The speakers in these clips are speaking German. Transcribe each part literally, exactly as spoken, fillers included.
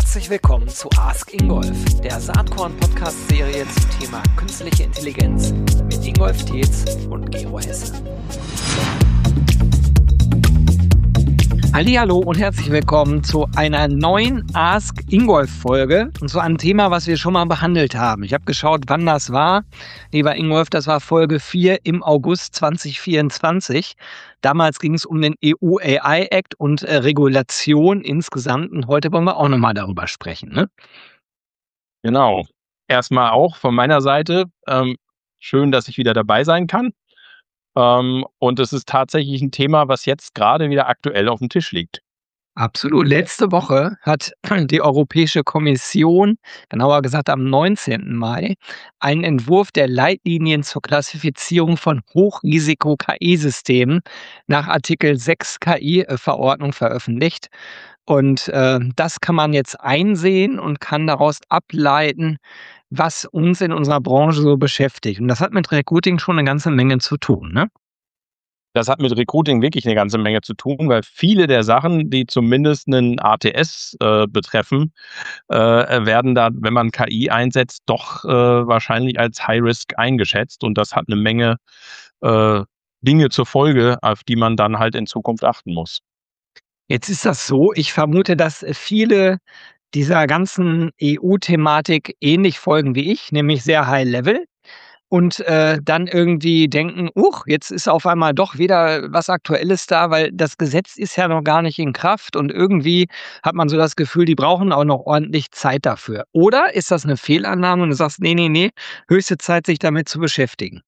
Herzlich willkommen zu Ask Ingolf, der Saatkorn-Podcast-Serie zum Thema künstliche Intelligenz mit Ingolf Tietz und Gero Hesse. Hallihallo und herzlich willkommen zu einer neuen Ask Ingolf-Folge und zu einem Thema, was wir schon mal behandelt haben. Ich habe geschaut, wann das war. Lieber Ingolf, das war Folge vier im August zwanzig vierundzwanzig. Damals ging es um den E U-A I-Act und äh, Regulation insgesamt. Und heute wollen wir auch nochmal darüber sprechen, ne? Genau. Erstmal auch von meiner Seite ähm, schön, dass ich wieder dabei sein kann. Ähm, und es ist tatsächlich ein Thema, was jetzt gerade wieder aktuell auf dem Tisch liegt. Absolut. Letzte Woche hat die Europäische Kommission, genauer gesagt am neunzehnten Mai, einen Entwurf der Leitlinien zur Klassifizierung von Hochrisiko-K I-Systemen nach Artikel sechs K I-Verordnung veröffentlicht. Und äh, das kann man jetzt einsehen und kann daraus ableiten, was uns in unserer Branche so beschäftigt. Und das hat mit Recruiting schon eine ganze Menge zu tun, ne? Das hat mit Recruiting wirklich eine ganze Menge zu tun, weil viele der Sachen, die zumindest einen A T S äh, betreffen, äh, werden da, wenn man K I einsetzt, doch äh, wahrscheinlich als High Risk eingeschätzt. Und das hat eine Menge äh, Dinge zur Folge, auf die man dann halt in Zukunft achten muss. Jetzt ist das so, ich vermute, dass viele dieser ganzen E U-Thematik ähnlich folgen wie ich, nämlich sehr high level. Und äh, dann irgendwie denken, uch, jetzt ist auf einmal doch wieder was Aktuelles da, weil das Gesetz ist ja noch gar nicht in Kraft und irgendwie hat man so das Gefühl, die brauchen auch noch ordentlich Zeit dafür. Oder ist das eine Fehlannahme und du sagst, nee, nee, nee, höchste Zeit, sich damit zu beschäftigen?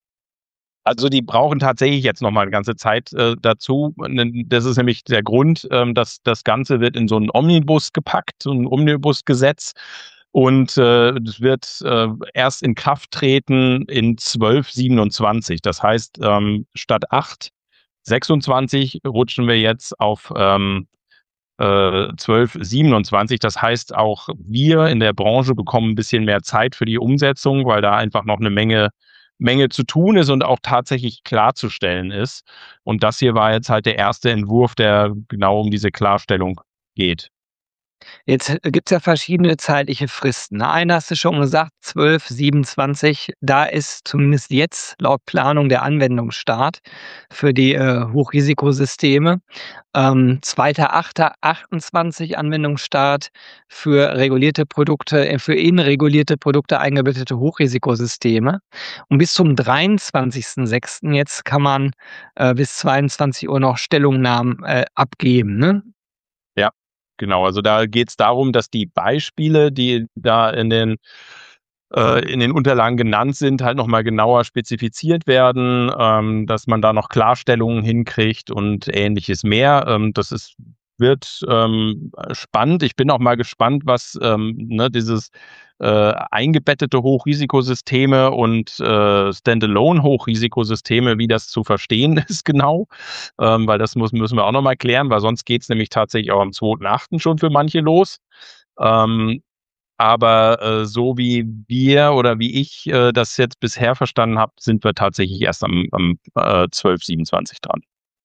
Also die brauchen tatsächlich jetzt noch mal eine ganze Zeit äh, dazu. Das ist nämlich der Grund, ähm, dass das Ganze wird in so einen Omnibus gepackt, so ein Omnibusgesetz. Und äh, das wird äh, erst in Kraft treten in zwölf siebenundzwanzig. Das heißt, ähm, statt acht sechsundzwanzig rutschen wir jetzt auf ähm, äh, zwölf siebenundzwanzig. Das heißt, auch wir in der Branche bekommen ein bisschen mehr Zeit für die Umsetzung, weil da einfach noch eine Menge Menge zu tun ist und auch tatsächlich klarzustellen ist. Und das hier war jetzt halt der erste Entwurf, der genau um diese Klarstellung geht. Jetzt gibt es ja verschiedene zeitliche Fristen. Ne? Eine hast du schon gesagt, zwölf siebenundzwanzig, da ist zumindest jetzt laut Planung der Anwendungsstart für die äh, Hochrisikosysteme. Ähm, zweiter achter achtundzwanzig Anwendungsstart für regulierte Produkte, äh, für in regulierte Produkte eingebettete Hochrisikosysteme. Und bis zum dreiundzwanzigsten sechsten jetzt kann man äh, bis zweiundzwanzig Uhr noch Stellungnahmen äh, abgeben, ne? Ja, genau. Also da geht es darum, dass die Beispiele, die da in den äh, in den Unterlagen genannt sind, halt nochmal genauer spezifiziert werden, ähm, dass man da noch Klarstellungen hinkriegt und ähnliches mehr. Ähm, das ist wird ähm, spannend. Ich bin auch mal gespannt, was ähm, ne, dieses äh, eingebettete Hochrisikosysteme und äh, Standalone-Hochrisikosysteme, wie das zu verstehen ist genau, ähm, weil das muss, müssen wir auch nochmal klären, weil sonst geht es nämlich tatsächlich auch am zweiten achten schon für manche los. Ähm, aber äh, so wie wir oder wie ich äh, das jetzt bisher verstanden habe, sind wir tatsächlich erst am, am äh, zwölf siebenundzwanzig dran.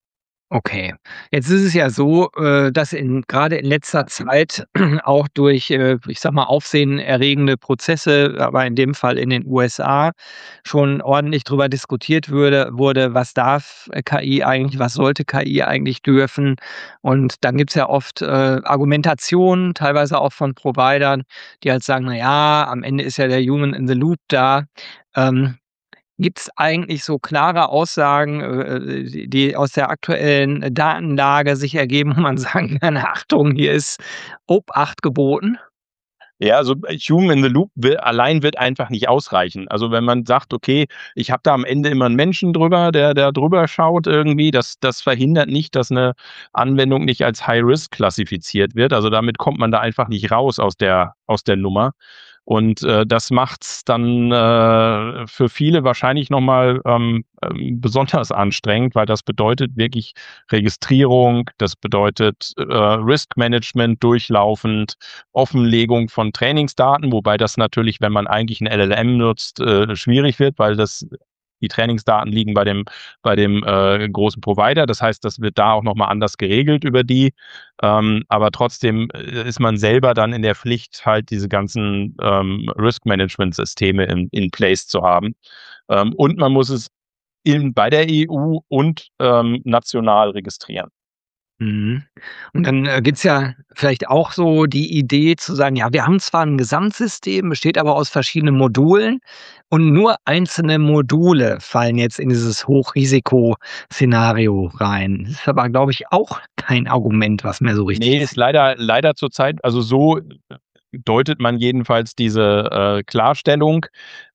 Okay. Jetzt ist es ja so, äh, dass in gerade in letzter Zeit auch durch, äh, ich sage mal, aufsehenerregende Prozesse, aber in dem Fall in den U S A, schon ordentlich drüber diskutiert würde wurde, was darf äh, K I eigentlich, was sollte K I eigentlich dürfen? Und dann gibt's ja oft äh, Argumentationen, teilweise auch von Providern, die halt sagen: „Na ja, am Ende ist ja der Human in the Loop da.“ Ähm, Gibt es eigentlich so klare Aussagen, äh, die die aus der aktuellen Datenlage sich ergeben, wo man sagen kann: „Achtung, hier ist Obacht geboten?“ Ja, also Human in the Loop will, allein wird einfach nicht ausreichen. Also wenn man sagt, okay, ich habe da am Ende immer einen Menschen drüber, der der drüber schaut irgendwie, das das verhindert nicht, dass eine Anwendung nicht als High Risk klassifiziert wird. Also damit kommt man da einfach nicht raus aus der aus der Nummer. Und äh, das macht's dann äh, für viele wahrscheinlich nochmal ähm, ähm, besonders anstrengend, weil das bedeutet wirklich Registrierung, das bedeutet äh, Risk Management durchlaufend, Offenlegung von Trainingsdaten, wobei das natürlich, wenn man eigentlich ein L L M nutzt, äh, schwierig wird, weil das die Trainingsdaten liegen bei dem, bei dem äh, großen Provider. Das heißt, das wird da auch nochmal anders geregelt über die. Ähm, aber trotzdem ist man selber dann in der Pflicht, halt diese ganzen ähm, Risk-Management-Systeme in, in place zu haben. Ähm, und man muss es in, bei der E U und ähm, national registrieren. Mhm. Und dann äh, gibt's ja vielleicht auch so die Idee zu sagen, ja, wir haben zwar ein Gesamtsystem, besteht aber aus verschiedenen Modulen und nur einzelne Module fallen jetzt in dieses Hochrisikoszenario rein. Das ist aber, glaube ich, auch kein Argument, was mehr so richtig Nee, ist leider, leider zurzeit, also so deutet man jedenfalls diese äh, Klarstellung.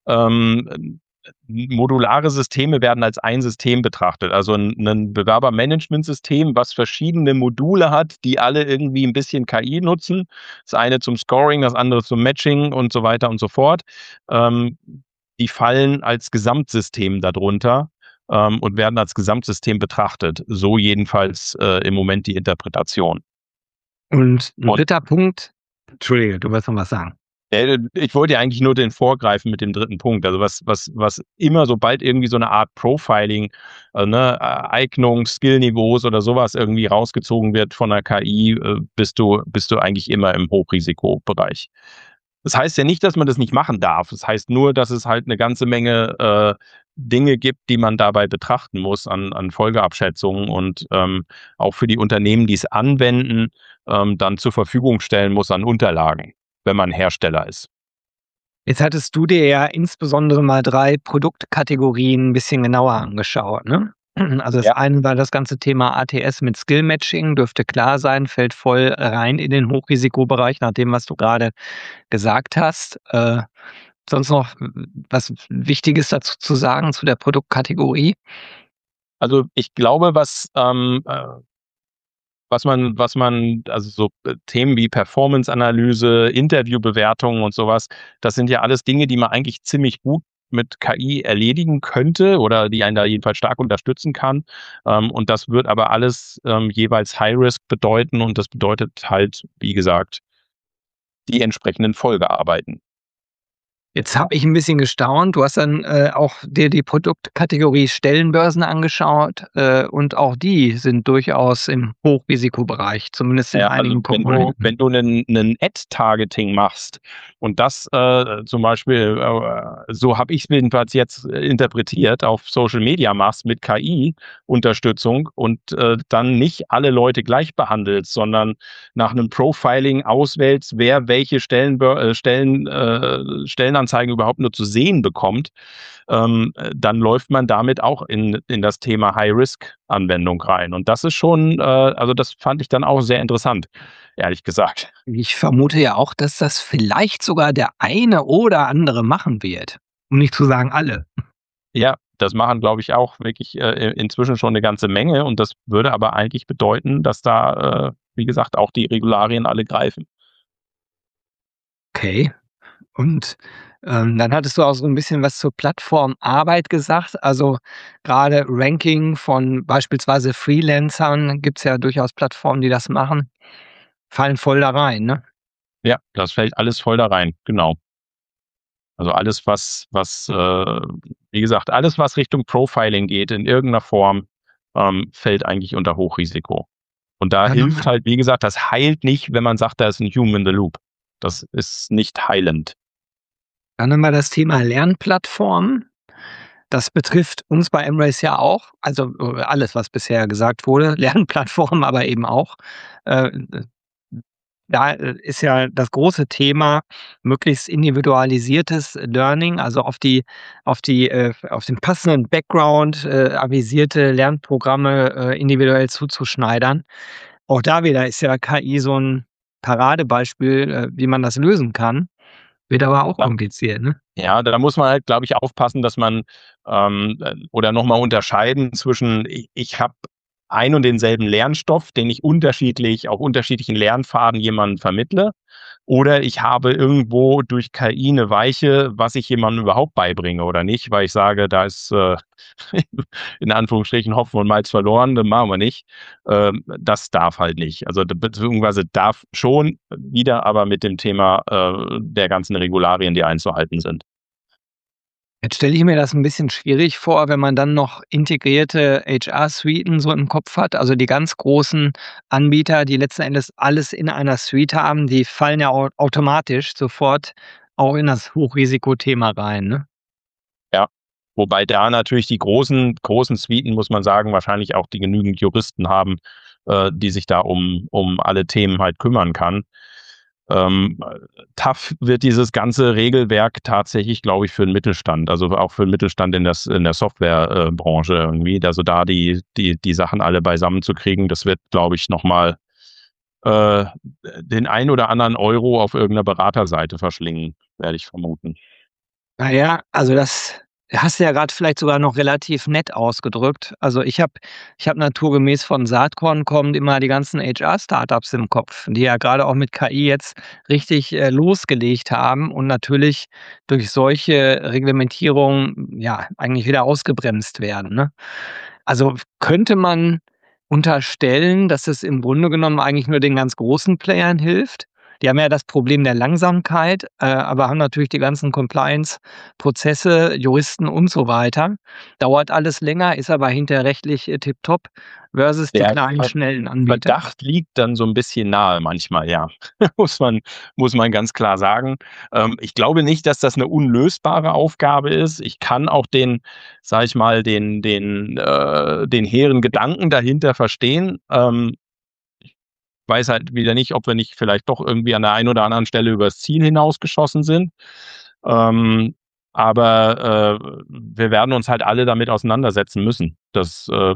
Ähm, modulare Systeme werden als ein System betrachtet, also ein, ein Bewerbermanagementsystem, was verschiedene Module hat, die alle irgendwie ein bisschen K I nutzen. Das eine zum Scoring, das andere zum Matching und so weiter und so fort. Ähm, die fallen als Gesamtsystem darunter ähm, und werden als Gesamtsystem betrachtet. So jedenfalls äh, im Moment die Interpretation. Und ein Und dritter Punkt, entschuldige, du wolltest noch was sagen. Äh, ich wollte ja eigentlich nur den vorgreifen mit dem dritten Punkt. Also was, was, was immer, sobald irgendwie so eine Art Profiling, äh, ne, Eignung, Skillniveaus oder sowas irgendwie rausgezogen wird von der K I, äh, bist du, bist du eigentlich immer im Hochrisikobereich. Das heißt ja nicht, dass man das nicht machen darf. Das heißt nur, dass es halt eine ganze Menge äh, Dinge gibt, die man dabei betrachten muss an, an Folgeabschätzungen und ähm, auch für die Unternehmen, die es anwenden, ähm, dann zur Verfügung stellen muss an Unterlagen, wenn man Hersteller ist. Jetzt hattest du dir ja insbesondere mal drei Produktkategorien 'n bisschen genauer angeschaut, ne? Also, das Ja. eine war das ganze Thema A T S mit Skill Matching, dürfte klar sein, fällt voll rein in den Hochrisikobereich nach dem, was du grade gesagt hast. Äh, sonst noch was Wichtiges dazu zu sagen zu der Produktkategorie? Also, ich glaube, was, ähm, äh was man was man also so äh, Themen wie Performance-Analyse, Interviewbewertungen und sowas, das sind ja alles Dinge, die man eigentlich ziemlich gut mit K I erledigen könnte oder die einen da jedenfalls stark unterstützen kann. Ähm, und das wird aber alles ähm, jeweils High Risk bedeuten und das bedeutet halt, wie gesagt, die entsprechenden Folgearbeiten. Jetzt habe ich 'n bisschen gestaunt. Du hast dann, äh, auch dir die Produktkategorie Stellenbörsen angeschaut, äh, und auch die sind durchaus im Hochrisikobereich, zumindest in Ja, also einigen wenn du Komponenten. wenn du 'nen 'nen Ad-Targeting machst und das, äh, zum Beispiel, äh, so habe ich's jedenfalls jetzt äh, interpretiert, auf Social Media machst mit K I-Unterstützung und, äh, dann nicht alle Leute gleich behandelst, sondern nach 'nem Profiling auswählst, wer welche Stellenbör äh, Stellen äh, Stellenanzeigen überhaupt nur zu sehen bekommt, ähm, äh, dann läuft man damit auch in in das Thema High-Risk-Anwendung rein. Und das ist schon, äh also das fand ich dann auch sehr interessant, ehrlich gesagt. Ich vermute ja auch, dass das vielleicht sogar der eine oder andere machen wird, um nicht zu sagen alle. Ja, das machen, glaube ich, auch wirklich äh, inzwischen schon eine ganze Menge und das würde aber eigentlich bedeuten, dass da, äh, wie gesagt, auch die Regularien alle greifen. Okay. Und, ähm, dann hattest du auch so 'n bisschen was zur Plattformarbeit gesagt. Also, grade Ranking von beispielsweise Freelancern, gibt's ja durchaus Plattformen, die das machen, fallen voll da rein, ne? Ja, das fällt alles voll da rein, genau. Also alles, was was, äh wie gesagt, alles, was Richtung Profiling geht in irgendeiner Form, ähm, fällt eigentlich unter Hochrisiko. Und da Dann haben wir hilft halt, wie gesagt, das heilt nicht, wenn man sagt, da ist 'n Human in the Loop. Das ist nicht heilend. dann haben wir das Thema Lernplattformen. Das betrifft uns bei Embrace ja auch, also, äh, alles, was bisher gesagt wurde, Lernplattformen aber eben auch. Äh, äh, da, äh, ist ja das große Thema möglichst individualisiertes Learning, also auf die auf die, äh auf den passenden Background, äh, avisierte Lernprogramme, äh, individuell zuzuschneidern. Auch da wieder ist ja K I so 'n Paradebeispiel, äh, wie man das lösen kann, wird aber auch Ja. kompliziert, ne? Ja, da muss man halt, glaube ich, aufpassen, dass man, ähm, äh oder noch mal unterscheiden zwischen i ich habe ein und denselben Lernstoff, den ich unterschiedlich auf unterschiedlichen Lernpfaden jemandem vermittle, oder ich habe irgendwo durch K I 'ne Weiche, was ich jemandem überhaupt beibringe oder nicht, weil ich sage, da ist, äh, in Anführungsstrichen Hopfen und Malz verloren, das machen wir nicht. Ähm, das darf halt nicht. Also, d beziehungsweise darf schon wieder, aber mit dem Thema, äh, der ganzen Regularien, die einzuhalten sind. Jetzt stelle ich mir das 'n bisschen schwierig vor, wenn man dann noch integrierte H R-Suiten so im Kopf hat. Also, die ganz großen Anbieter, die letzten Endes alles in einer Suite haben, die fallen ja au automatisch sofort auch in das Hochrisikothema rein, ne? Ja, wobei da natürlich die großen großen Suiten, muss man sagen, wahrscheinlich auch die genügend Juristen haben, äh, die sich da um um alle Themen halt kümmern kann. Ähm, äh, tough wird dieses ganze Regelwerk tatsächlich, glaube ich, für 'n Mittelstand, also auch für 'n Mittelstand in das in der Software äh, Branche irgendwie. Also, da die die die Sachen alle beisammen zu kriegen, das wird, glaube ich, noch mal, äh, den ein oder anderen Euro auf irgend 'ner Beraterseite verschlingen, werde ich vermuten. Na ja, also das hast du ja grad vielleicht sogar noch relativ nett ausgedrückt. Also, ich habe ich habe naturgemäß von Saatkorn kommend immer die ganzen H R-Startups im Kopf, die ja grade auch mit K I jetzt richtig, äh, losgelegt haben und natürlich durch solche Reglementierungen, ja, eigentlich wieder ausgebremst werden, ne? Also, könnte man unterstellen, dass es im Grunde genommen eigentlich nur den ganz großen Playern hilft? Die haben ja das Problem der Langsamkeit, äh, aber haben natürlich die ganzen Compliance-Prozesse, Juristen und so weiter. Dauert alles länger, ist aber hinterher rechtlich, äh, tipptopp versus die Der kleinen, Ver schnellen Anbieter. Verdacht liegt dann so 'n bisschen nahe manchmal, ja. Muss man muss man ganz klar sagen. Ähm, ich glaube nicht, dass das 'ne unlösbare Aufgabe ist. Ich kann auch den, sage ich mal, den den äh, den hehren Gedanken dahinter verstehen. Ähm, ich weiß halt wieder nicht, ob wir nicht vielleicht doch irgendwie an der einen oder anderen Stelle übers Ziel hinausgeschossen sind. Ähm, aber, äh, wir werden uns halt alle damit auseinandersetzen müssen. Das, äh,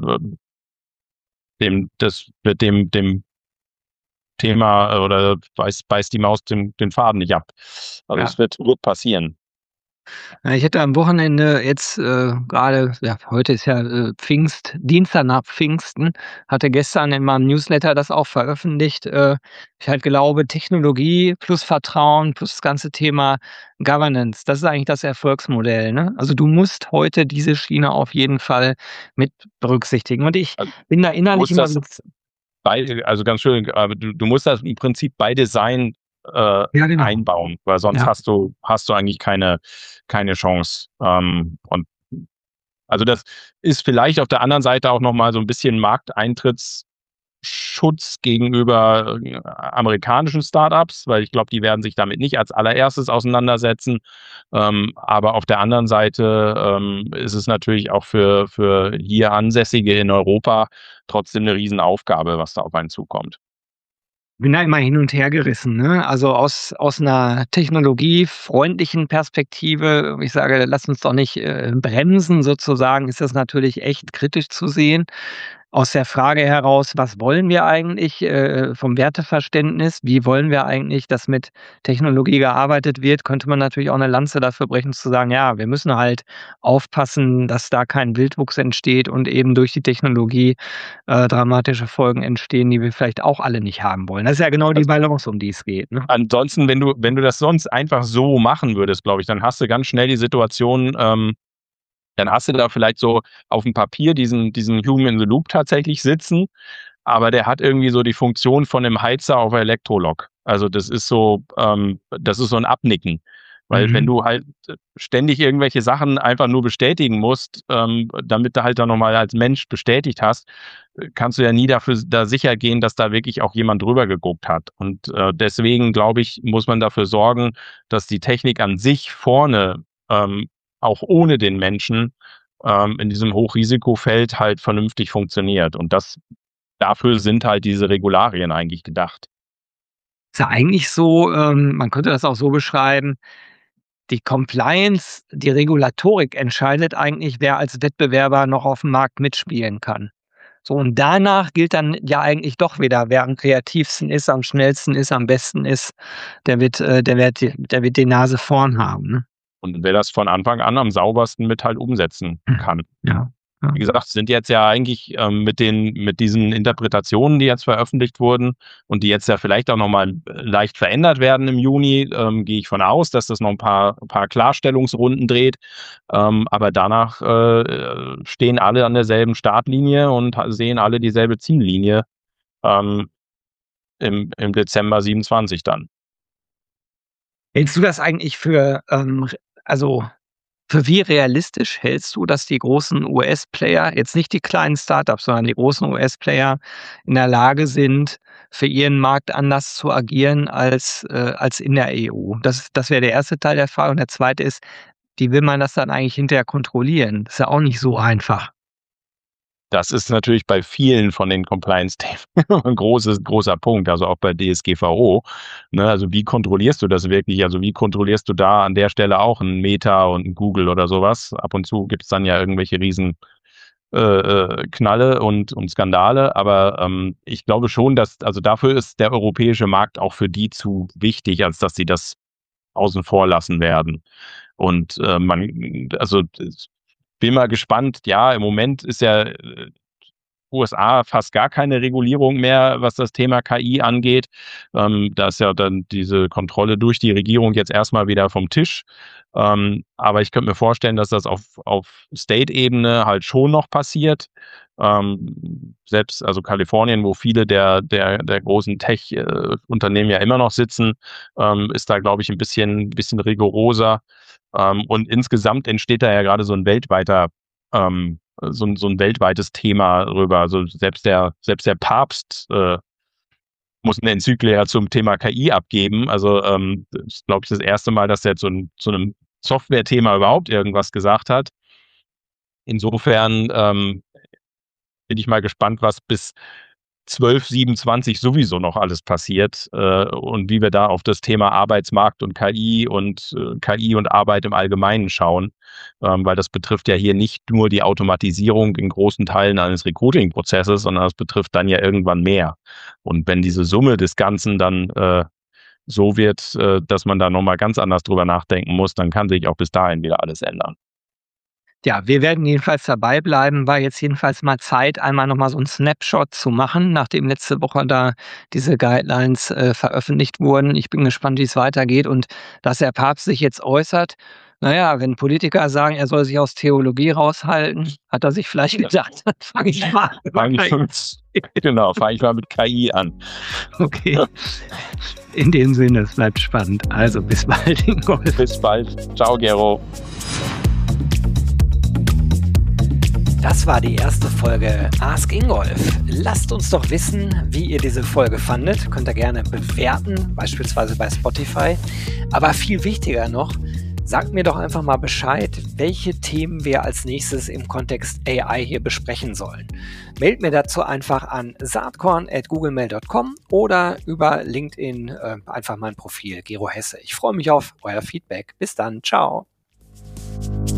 dem das mit dem dem Thema oder beißt beißt die Maus den den Faden nicht ab. Also, Ja. es wird wird passieren. Ja, ich hatte am Wochenende jetzt, äh, grade ja, heute ist ja, äh, Pfingst Dienstag nach Pfingsten, hatte gestern in meinem Newsletter das auch veröffentlicht, äh, ich halt glaube, Technologie plus Vertrauen plus das ganze Thema Governance, das ist eigentlich das Erfolgsmodell, ne? Also, du musst heute diese Schiene auf jeden Fall mit berücksichtigen. Und ich Also, bin da du innerlich musst immer das so z bei also, ganz schön, aber du du musst das im Prinzip by Design, äh, Ja, genau. einbauen, weil sonst Ja. hast du hast du eigentlich keine keine Chance. Ähm, und also, das ist vielleicht auf der anderen Seite auch noch mal so 'n bisschen Markteintrittsschutz gegenüber, äh, amerikanischen Start-ups, weil ich glaube, die werden sich damit nicht als Allererstes auseinandersetzen. Ähm, aber auf der anderen Seite, ähm, ist es natürlich auch für für hier Ansässige in Europa trotzdem 'ne Riesenaufgabe, was da auf einen zukommt. Bin da immer hin und hergerissen, ne? Also, aus aus 'ner technologiefreundlichen Perspektive, wo ich sage: „Lass uns doch nicht, äh, bremsen“, sozusagen, ist das natürlich echt kritisch zu sehen. Aus der Frage heraus: „Was wollen wir eigentlich, äh, vom Werteverständnis? Wie wollen wir eigentlich, dass mit Technologie gearbeitet wird?“ Könnte man natürlich auch 'ne Lanze dafür brechen zu sagen: „Ja, wir müssen halt aufpassen, dass da kein Wildwuchs entsteht und eben durch die Technologie, äh, dramatische Folgen entstehen, die wir vielleicht auch alle nicht haben wollen.“ Das ist ja genau die Also Balance, um die es geht, ne? ansonsten, wenn du wenn du das sonst einfach so machen würdest, glaube ich, dann hast du ganz schnell die Situation, ähm dann hast du da vielleicht so aufm Papier diesen diesen Human in the Loop tatsächlich sitzen, aber der hat irgendwie so die Funktion von 'nem Heizer auf Elektrolok. Also, das ist so ähm, das ist so 'n Abnicken. Weil wenn Mhm. du halt ständig irgendwelche Sachen einfach nur bestätigen musst, ähm, damit du halt da noch mal als Mensch bestätigt hast, äh, kannst du ja nie dafür da sicher gehen, dass da wirklich auch jemand drüber geguckt hat. Und, äh, deswegen glaube ich, muss man dafür sorgen, dass die Technik an sich vorne, ähm, auch ohne den Menschen, ähm, in diesem Hochrisikofeld halt vernünftig funktioniert. Und das dafür sind halt diese Regularien eigentlich gedacht. Ist ja eigentlich so ähm, man könnte das auch so beschreiben, die Compliance, die Regulatorik entscheidet eigentlich, wer als Wettbewerber noch aufm Markt mitspielen kann. So, und danach gilt dann ja eigentlich doch wieder, wer am kreativsten ist, am schnellsten ist, am besten ist, der wird äh, der wird die der wird die Nase vorn haben, ne? Und wer das von Anfang an am saubersten mit halt umsetzen Hm. kann. Ja, ja. Wie gesagt, sind jetzt ja eigentlich, ähm, mit den mit diesen Interpretationen, die jetzt veröffentlicht wurden und die jetzt ja vielleicht auch noch mal leicht verändert werden im Juni, ähm, gehe ich von aus, dass das noch 'n paar paar Klarstellungsrunden dreht. Ähm, aber danach, äh, stehen alle an derselben Startlinie und ha sehen alle dieselbe Ziellinie, ähm, im im Dezember siebenundzwanzig dann. Hältst du das eigentlich für, ähm, r also Für wie realistisch hältst du, dass die großen U S-Player, jetzt nicht die kleinen Startups, sondern die großen U S-Player in der Lage sind, für ihren Markt anders zu agieren als, äh, als in der E U? Das das wäre der erste Teil der Frage und der zweite ist, wie will man das dann eigentlich hinterher kontrollieren? Ist ja auch nicht so einfach. Das ist natürlich bei vielen von den Compliance-Themen 'n großes großer Punkt, also auch bei D S G V O, ne? Also, wie kontrollierst du das wirklich? Also, wie kontrollierst du da an der Stelle auch 'n Meta und 'n Google oder so was? Ab und zu gibt's dann ja irgendwelche riesen, äh, äh, Knalle und und Skandale, aber, ähm, ich glaube schon, dass also, dafür ist der europäische Markt auch für die zu wichtig, als dass sie das außen vor lassen werden. Und, äh, man also, das bin mal gespannt. Ja, im Moment ist ja, äh, U S A fast gar keine Regulierung mehr, was das Thema K I angeht. Ähm, da ist ja dann diese Kontrolle durch die Regierung jetzt erst mal wieder vom Tisch. Ähm, aber ich könnte mir vorstellen, dass das auf auf State-Ebene halt schon noch passiert. Ähm, selbst also Kalifornien, wo viele der der der großen Tech äh, Unternehmen ja immer noch sitzen, ähm, ist da, glaube ich, 'n bisschen bisschen rigoroser. Ähm, und insgesamt entsteht da ja grade so 'n weltweiter ähm, so 'n so 'n weltweites Thema rüber. Also, selbst der selbst der Papst, äh, muss 'ne Enzyklika zum Thema K I abgeben. Also, ähm, das ist, glaube ich, das erste Mal, dass der zu 'n zu 'nem Softwarethema überhaupt irgendwas gesagt hat. Insofern, ähm, bin ich mal gespannt, was bis zwölf siebenundzwanzig sowieso noch alles passiert, äh, und wie wir da auf das Thema Arbeitsmarkt und K I und, äh, K I und Arbeit im Allgemeinen schauen. Ähm, weil das betrifft ja hier nicht nur die Automatisierung in großen Teilen eines Recruiting-Prozesses, sondern das betrifft dann ja irgendwann mehr. Und wenn diese Summe des Ganzen dann, äh, so wird, äh, dass man da noch mal ganz anders drüber nachdenken muss, dann kann sich auch bis dahin wieder alles ändern. Ja, wir werden jedenfalls dabei bleiben. War jetzt jedenfalls mal Zeit, einmal noch mal so 'n Snapshot zu machen, nachdem letzte Woche da diese Guidelines, äh, veröffentlicht wurden. Ich bin gespannt, wie's weitergeht und dass der Papst sich jetzt äußert. Na ja, wenn Politiker sagen, er soll sich aus Theologie raushalten, hat er sich vielleicht gedacht: „Dann fange ich mal Fange ich mit genau, fange ich mal mit K I an. Okay. In dem Sinne, es bleibt spannend. Also, bis bald, Ingolf. Bis bald. Tschau, Gero. Das war die erste Folge Ask Ingolf. Lasst uns doch wissen, wie ihr diese Folge fandet. Könnt ihr gerne bewerten, beispielsweise bei Spotify. Aber viel wichtiger noch, sagt mir doch einfach mal Bescheid, welche Themen wir als nächstes im Kontext A I hier besprechen sollen. Mailt mir dazu einfach an saatkorn at googlemail punkt com oder über LinkedIn äh, einfach mein Profil Gero Hesse. Ich freue mich auf euer Feedback. Bis dann. Ciao.